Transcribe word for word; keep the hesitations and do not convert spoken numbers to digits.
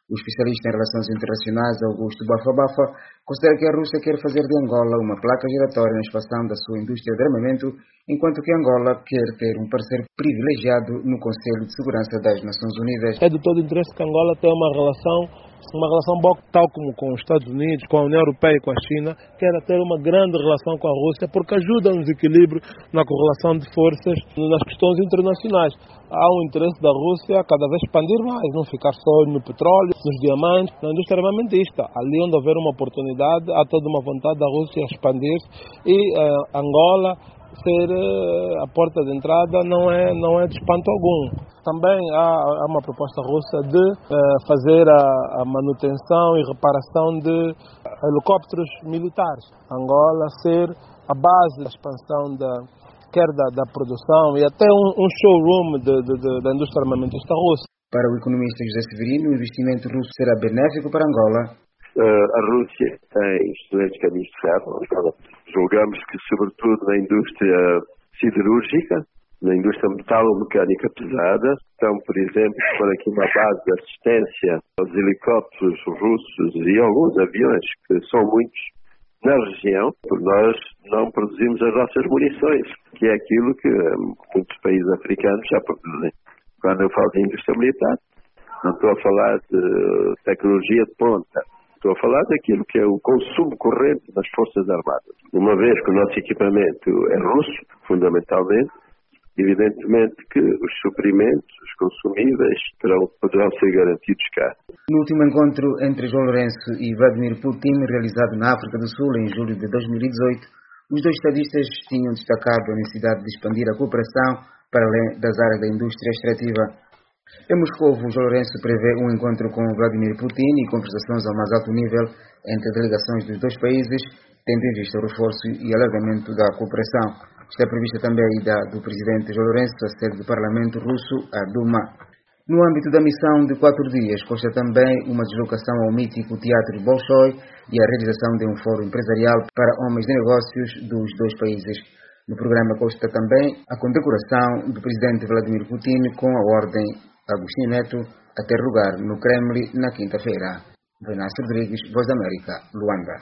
O especialista em relações internacionais, Augusto Bafa-Bafa, considera que a Rússia quer fazer de Angola uma placa giratória na expansão da sua indústria de armamento, enquanto que Angola quer ter um parceiro privilegiado no Conselho de Segurança das Nações Unidas. É de todo interesse que Angola tenha uma relação, uma relação boa, tal como com os Estados Unidos, com a União Europeia e com a China, quer ter uma grande relação com a Rússia, porque ajuda no desequilíbrio, na correlação de forças nas questões internacionais. Há um interesse da Rússia cada vez expandir mais, não ficar só no petróleo, nos diamantes, na indústria armamentista. Ali onde houver uma oportunidade, há toda uma vontade da Rússia expandir e uh, Angola ser uh, a porta de entrada não é, não é de espanto algum. Também há, há uma proposta russa de uh, fazer a, a manutenção e reparação de helicópteros militares. Angola ser a base da expansão da quer da, da produção e até um, um showroom de, de, de, da indústria armamentista russa. Para o economista José Severino, o investimento russo será benéfico para Angola. Uh, a Rússia tem excelentes caminhos de ferro. Julgamos que, sobretudo na indústria siderúrgica, na indústria metalomecânica pesada, então, por exemplo, por aqui uma base de assistência aos helicópteros russos e alguns aviões, que são muitos, na região, porque nós não produzimos as nossas munições, que é aquilo que muitos países africanos já produzem. Quando eu falo de indústria militar, não estou a falar de tecnologia de ponta, estou a falar daquilo que é o consumo corrente das Forças Armadas. Uma vez que o nosso equipamento é russo, fundamentalmente, evidentemente que os suprimentos, os consumíveis, terão, poderão ser garantidos cá. No último encontro entre João Lourenço e Vladimir Putin, realizado na África do Sul em julho de dois mil e dezoito, os dois estadistas tinham destacado a necessidade de expandir a cooperação para além das áreas da indústria extrativa. Em Moscou, João Lourenço prevê um encontro com Vladimir Putin e conversações ao mais alto nível entre delegações dos dois países, tendo em vista o reforço e alargamento da cooperação. Está prevista também a ida do presidente João Lourenço à sede do Parlamento russo, a Duma. No âmbito da missão de quatro dias, consta também uma deslocação ao mítico Teatro Bolshoi e a realização de um fórum empresarial para homens de negócios dos dois países. No programa consta também a condecoração do presidente Vladimir Putin com a Ordem Agostinho Neto a ter lugar no Kremlin na quinta-feira. Venâncio Rodrigues, Voz da América, Luanda.